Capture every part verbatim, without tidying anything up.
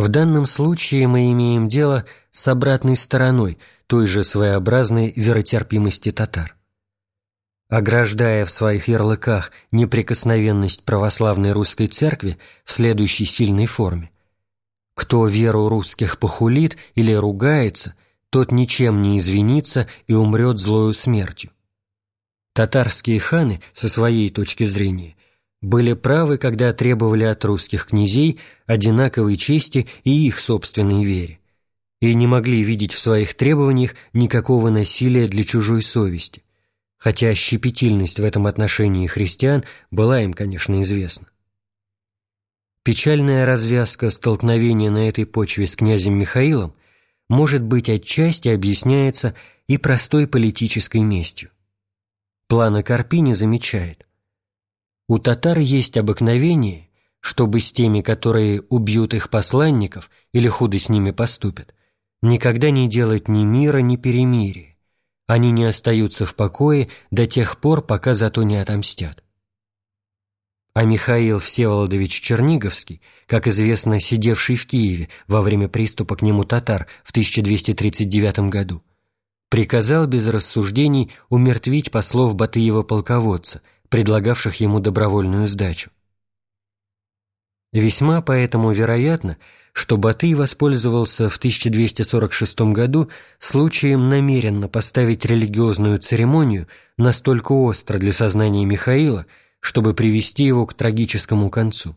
В данном случае мы имеем дело с обратной стороной той же своеобразной веротерпимости татар. Ограждая в своих ярлыках неприкосновенность православной русской церкви в следующей сильной форме: кто веру русских похулит или ругается, тот ничем не извинится и умрет злою смертью. Татарские ханы, со своей точки зрения, были правы, когда требовали от русских князей одинаковой чести и их собственной вере, и не могли видеть в своих требованиях никакого насилия для чужой совести, хотя щепетильность в этом отношении христиан была им, конечно, известна. Печальная развязка столкновения на этой почве с князем Михаилом, может быть, отчасти объясняется и простой политической местью. Плано Карпини замечает: у татар есть обыкновение, чтобы с теми, которые убьют их посланников или худо с ними поступят, никогда не делать ни мира, ни перемирия. Они не остаются в покое до тех пор, пока за то не отомстят. А Михаил Всеволодович Черниговский, как известно, сидевший в Киеве во время приступа к нему татар в тысяча двести тридцать девятом году, приказал без рассуждений умертвить послов Батыева-полководца, предлагавших ему добровольную сдачу. Весьма поэтому вероятно, что Батый воспользовался в тысяча двести сорок шестом году случаем намеренно поставить религиозную церемонию настолько остро для сознания Михаила, чтобы привести его к трагическому концу.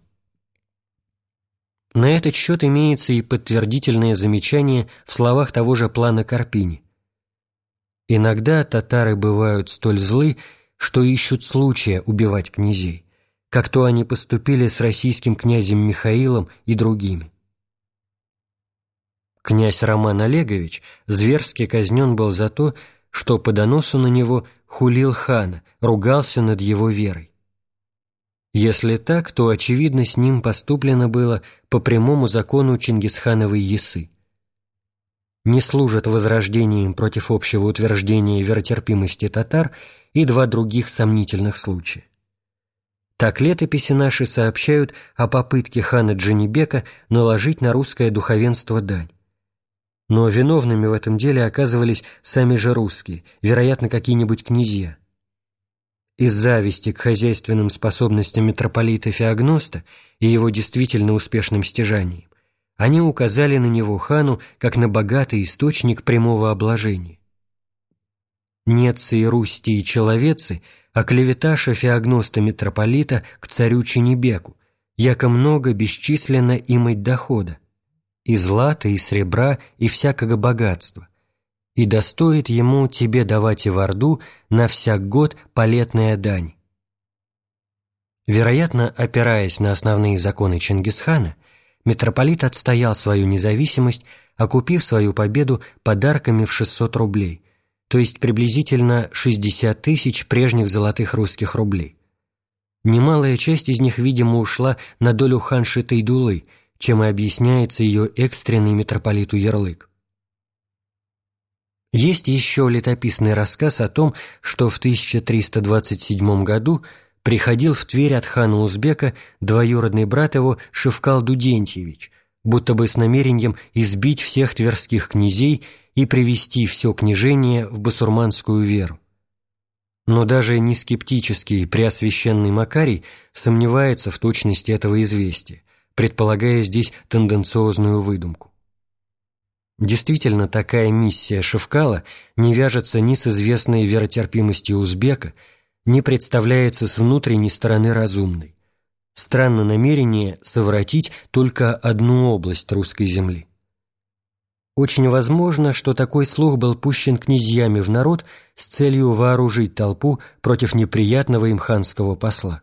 На этот счет имеется и подтвердительное замечание в словах того же Плана Карпини: «Иногда татары бывают столь злы, что ищут случая убивать князей, как то они поступили с российским князем Михаилом и другими». Князь Роман Олегович зверски казнен был за то, что по доносу на него хулил хана, ругался над его верой. Если так, то, очевидно, с ним поступлено было по прямому закону Чингисхановой Ясы. Не служат возрождением против общего утверждения веротерпимости татар и два других сомнительных случая. Так летописи наши сообщают о попытке хана Джанибека наложить на русское духовенство дань. Но виновными в этом деле оказывались сами же русские, вероятно, какие-нибудь князья. Из зависти к хозяйственным способностям митрополита Феогноста и его действительно успешным стяжаниям они указали на него хану как на богатый источник прямого обложения. Нецы и Русти и Человецы оклеветаша Феогноста митрополита к царю Ченебеку, яко много бесчисленно имать дохода, и злата, и сребра, и всякого богатства, и достоит ему тебе давать и в Орду на всяк год полетная дань». Вероятно, опираясь на основные законы Чингисхана, митрополит отстоял свою независимость, окупив свою победу подарками в шестьсот рублей, то есть приблизительно шестьдесят тысяч прежних золотых русских рублей. Немалая часть из них, видимо, ушла на долю ханши Тайдулы, чем и объясняется ее экстренный митрополиту ярлык. Есть еще летописный рассказ о том, что в тысяча триста двадцать седьмом году приходил в Тверь от хана Узбека двоюродный брат его Шевкал Дудентьевич, будто бы с намерением избить всех тверских князей и привести все княжение в басурманскую веру. Но даже не скептический преосвященный Макарий сомневается в точности этого известия, предполагая здесь тенденциозную выдумку. Действительно, такая миссия Шевкала не вяжется ни с известной веротерпимостью узбека, ни представляется с внутренней стороны разумной. Странно намерение совратить только одну область русской земли. Очень возможно, что такой слух был пущен князьями в народ с целью вооружить толпу против неприятного им ханского посла.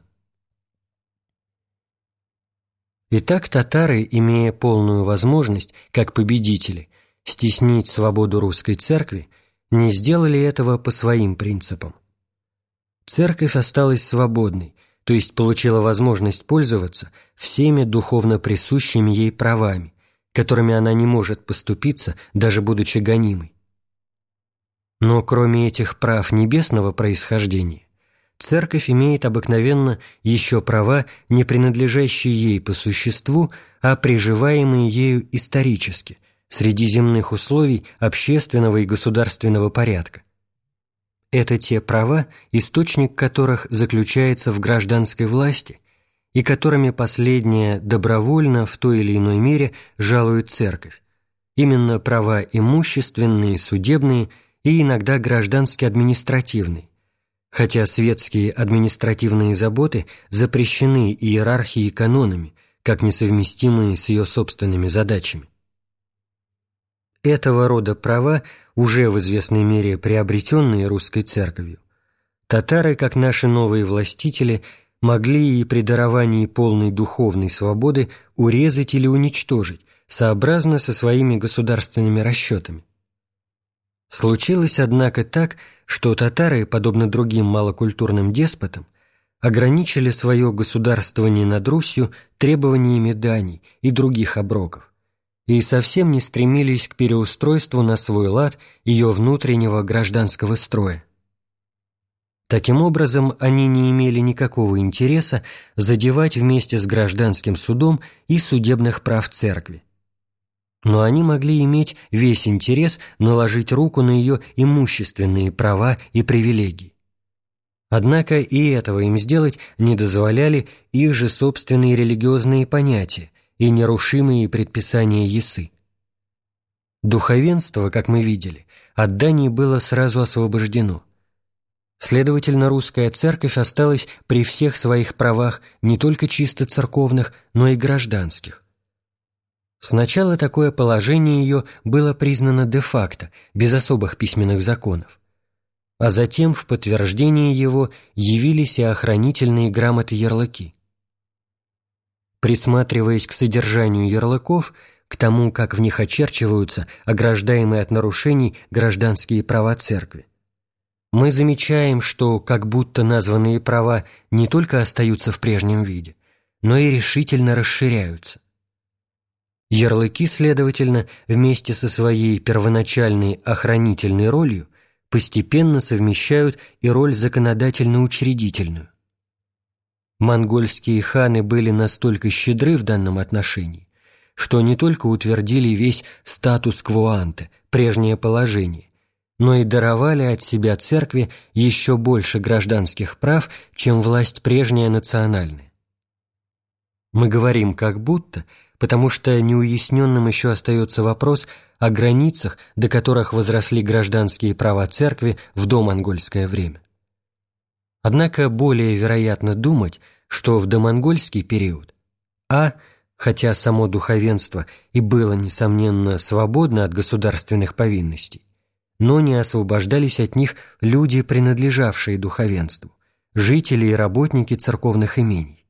Итак, татары, имея полную возможность, как победители, стеснить свободу русской церкви, не сделали этого по своим принципам. Церковь осталась свободной, то есть получила возможность пользоваться всеми духовно присущими ей правами, которыми она не может поступиться, даже будучи гонимой. Но кроме этих прав небесного происхождения, церковь имеет обыкновенно еще права, не принадлежащие ей по существу, а приживаемые ею исторически, среди земных условий общественного и государственного порядка. Это те права, источник которых заключается в гражданской власти, и которыми последняя добровольно в той или иной мере жалует церковь, именно права имущественные, судебные и иногда гражданско-административные, хотя светские административные заботы запрещены иерархией и канонами, как несовместимые с ее собственными задачами. Этого рода права, уже в известной мере приобретенные русской церковью, татары, как наши новые властители, могли и при даровании полной духовной свободы урезать или уничтожить, сообразно со своими государственными расчетами. Случилось, однако, так, что татары, подобно другим малокультурным деспотам, ограничили свое государствование над Русью требованиями даний и других оброков и совсем не стремились к переустройству на свой лад ее внутреннего гражданского строя. Таким образом, они не имели никакого интереса задевать вместе с гражданским судом и судебных прав церкви. Но они могли иметь весь интерес наложить руку на ее имущественные права и привилегии. Однако и этого им сделать не дозволяли их же собственные религиозные понятия и нерушимые предписания есы. Духовенство, как мы видели, от дани было сразу освобождено. Следовательно, русская церковь осталась при всех своих правах не только чисто церковных, но и гражданских. Сначала такое положение ее было признано де-факто, без особых письменных законов, а затем в подтверждение его явились и охранительные грамоты-ярлыки. Присматриваясь к содержанию ярлыков, к тому, как в них очерчиваются ограждаемые от нарушений гражданские права церкви, мы замечаем, что как будто названные права не только остаются в прежнем виде, но и решительно расширяются. Ярлыки, следовательно, вместе со своей первоначальной охранительной ролью постепенно совмещают и роль законодательно-учредительную. Монгольские ханы были настолько щедры в данном отношении, что не только утвердили весь статус кво-анте, прежнее положение, но и даровали от себя церкви еще больше гражданских прав, чем власть прежняя национальная. Мы говорим «как будто», потому что неуясненным еще остается вопрос о границах, до которых возросли гражданские права церкви в домонгольское время. Однако более вероятно думать, что в домонгольский период а. хотя само духовенство и было, несомненно, свободно от государственных повинностей, но не освобождались от них люди, принадлежавшие духовенству, жители и работники церковных имений.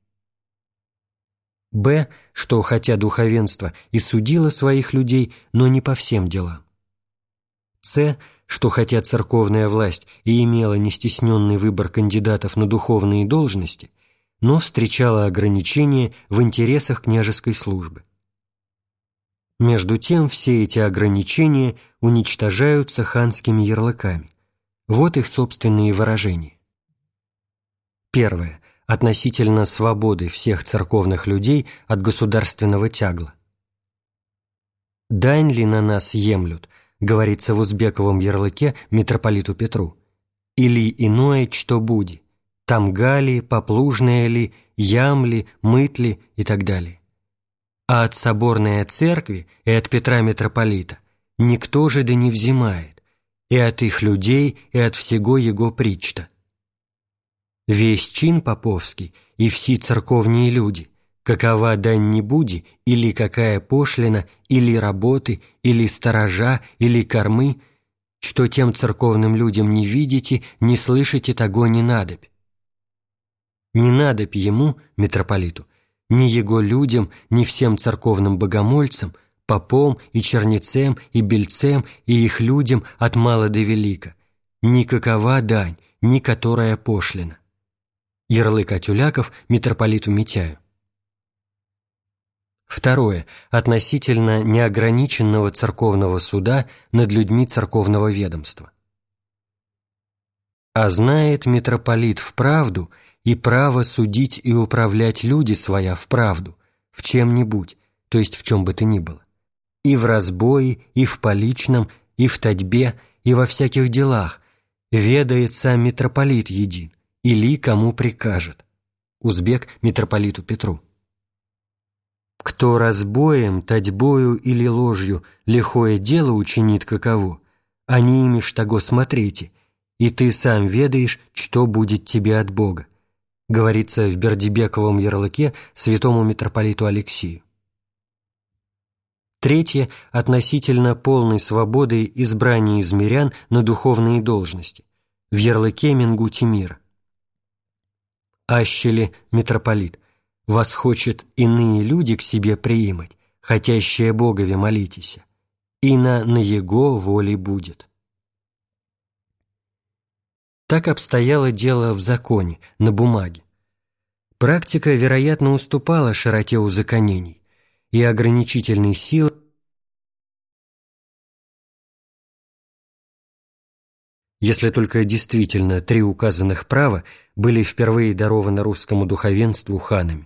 б. что хотя духовенство и судило своих людей, но не по всем делам. с. что хотя церковная власть и имела нестесненный выбор кандидатов на духовные должности, но встречала ограничения в интересах княжеской службы. Между тем все эти ограничения уничтожаются ханскими ярлыками. Вот их собственные выражения. Первое. Относительно свободы всех церковных людей от государственного тягла. «Дань ли на нас емлют», говорится в узбековом ярлыке митрополиту Петру, «или иное, что буди, тамга ли, поплужная ли, ям ли, мыт ли» и так далее. А от соборной церкви и от Петра митрополита никто же да не взимает, и от их людей, и от всего его причта. Весь чин поповский и все церковные люди, какова дань не буди, или какая пошлина, или работы, или сторожа, или кормы, что тем церковным людям не видите, не слышите, того не надобь. Не надобь ему, митрополиту, ни его людям, ни всем церковным богомольцам, попом и чернецем и бельцем и их людям от мала до велика, никакова дань, ни которая пошлина. Ярлык Атюляков митрополиту Митяю. Второе. Относительно неограниченного церковного суда над людьми церковного ведомства. А знает митрополит вправду и право судить и управлять люди своя вправду, в чем-нибудь, то есть в чем бы то ни было, и в разбое, и в поличном, и в татьбе, и во всяких делах, ведает сам митрополит един, или кому прикажет. Узбек митрополиту Петру. Кто разбоем, татьбою или ложью лихое дело учинит каково, а не имешь того смотрите, и ты сам ведаешь, что будет тебе от Бога, говорится в Бердибековом ярлыке святому митрополиту Алексию. Третье – относительно полной свободы избрания из мирян на духовные должности, в ярлыке Менгути мира. Ащели митрополит, вас хочет иные люди к себе приимать, хотящие Богове молитеся, и на на Его воле будет. Так обстояло дело в законе, на бумаге. Практика, вероятно, уступала широте узаконений, и ограничительной силы если только действительно три указанных права были впервые дарованы русскому духовенству ханами.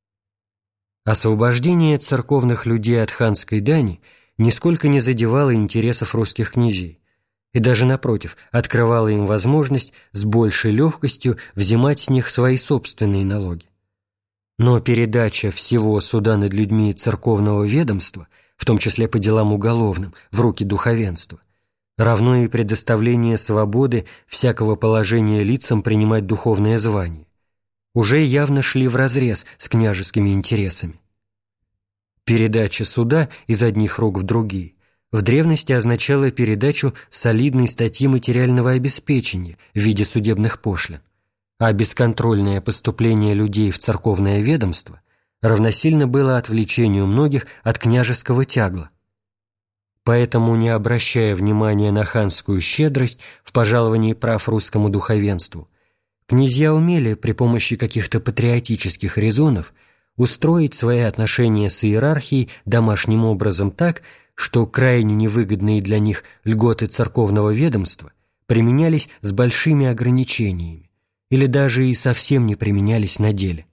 Освобождение церковных людей от ханской дани нисколько не задевало интересов русских князей и даже, напротив, открывало им возможность с большей легкостью взимать с них свои собственные налоги. Но передача всего суда над людьми церковного ведомства, в том числе по делам уголовным, в руки духовенства, равно и предоставление свободы всякого положения лицам принимать духовное звание, уже явно шли вразрез с княжескими интересами. Передача суда из одних рук в другие в древности означала передачу солидной статьи материального обеспечения в виде судебных пошлин, а бесконтрольное поступление людей в церковное ведомство равносильно было отвлечению многих от княжеского тягла. Поэтому, не обращая внимания на ханскую щедрость в пожаловании прав русскому духовенству, князья умели при помощи каких-то патриотических резонов устроить свои отношения с иерархией домашним образом так, что крайне невыгодные для них льготы церковного ведомства применялись с большими ограничениями или даже и совсем не применялись на деле.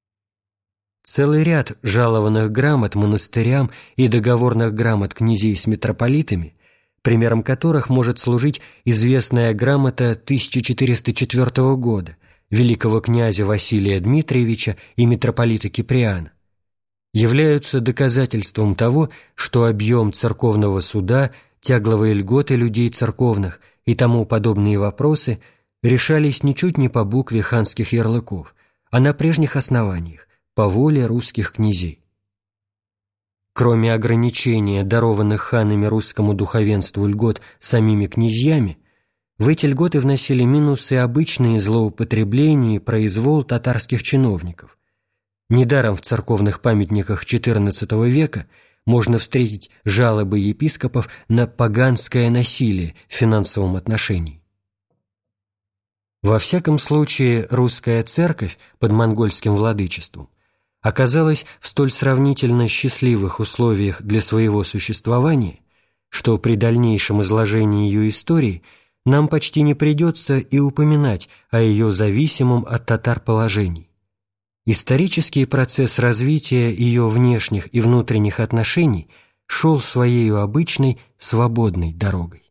Целый ряд жалованных грамот монастырям и договорных грамот князей с митрополитами, примером которых может служить известная грамота тысяча четыреста четвёртого года великого князя Василия Дмитриевича и митрополита Киприана, являются доказательством того, что объем церковного суда, тягловые льготы людей церковных и тому подобные вопросы решались ничуть не по букве ханских ярлыков, а на прежних основаниях, по воле русских князей. Кроме ограничения, дарованных ханами русскому духовенству льгот самими князьями, в эти льготы вносили минусы обычные злоупотребления и произвол татарских чиновников. Недаром в церковных памятниках четырнадцатого века можно встретить жалобы епископов на поганское насилие в финансовом отношении. Во всяком случае, русская церковь под монгольским владычеством оказалась в столь сравнительно счастливых условиях для своего существования, что при дальнейшем изложении ее истории нам почти не придется и упоминать о ее зависимом от татар положении. Исторический процесс развития ее внешних и внутренних отношений шел своею обычной свободной дорогой.